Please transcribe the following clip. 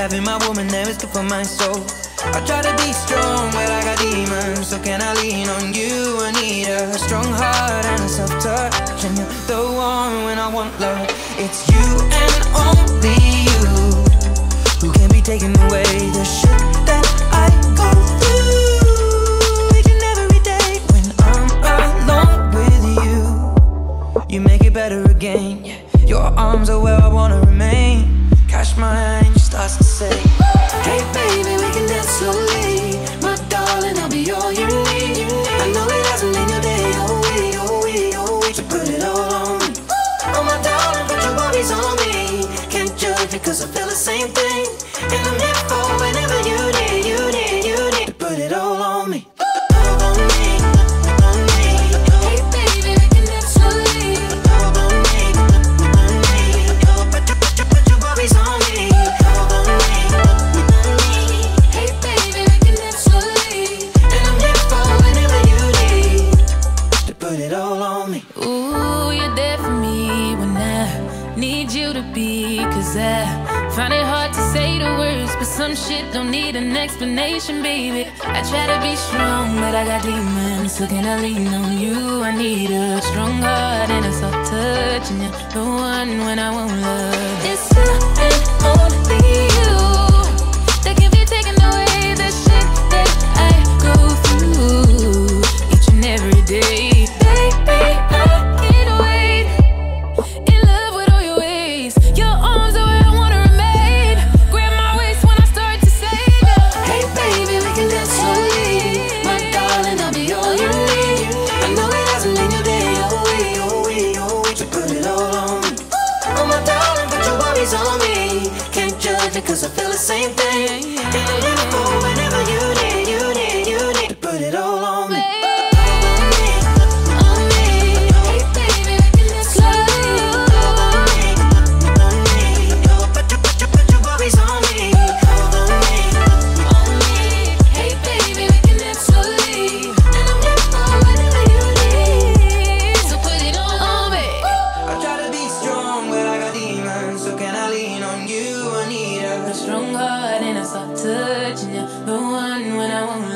having my woman there is good for my soul. I try to be strong, but I got demons. So can I lean on you? I need a strong heart and a soft touch, and you're the one when I want love. It's you and only you who can be taking away the shit that I go through each and every day. When I'm alone with you, you make it better again. Yeah. Your arms are where I wanna remain. Catch my hand, she starts to say, hey baby, we can dance slowly. My darling, I'll be all you need. I know it hasn't been your day, oh we, so put it all on me. Oh my darling, put your worries on me. Can't judge it cause I feel the same thing. And I'm here for whenever you need to put it all on me. Find it hard to say the words, but some shit don't need an explanation, baby. I try to be strong, but I got demons. So can I lean on you? I need a strong heart and a soft touch, and you're the one when I won't love. It's you and only you that can be taking away the shit that I go through each and every day. Baby, I can't wait. In love with all your ways, your arms are where I wanna remain. Grab my waist when I start to say no. Hey baby, we can dance slowly. My darling, I'll be all you need. I know it hasn't been your day, oh we, so put it all on me. Oh my darling, put your worries on me. Can't judge it cause I feel the same thing. And I'm here for whenever you need to put it all on me. Strong heart and a soft touch, and you're the one when I won't